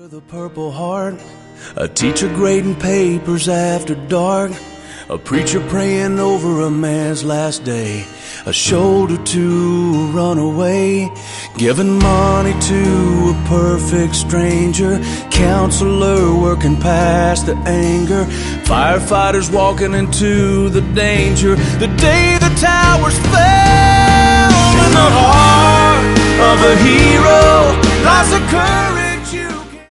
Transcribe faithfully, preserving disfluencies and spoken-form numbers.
with a Purple Heart, a teacher grading papers after dark, a preacher praying over a man's last day, a shoulder to a runaway, giving money to a perfect stranger, counselor working past the anger, firefighters walking into the danger. The day the towers fell, in the heart of a hero lies the courage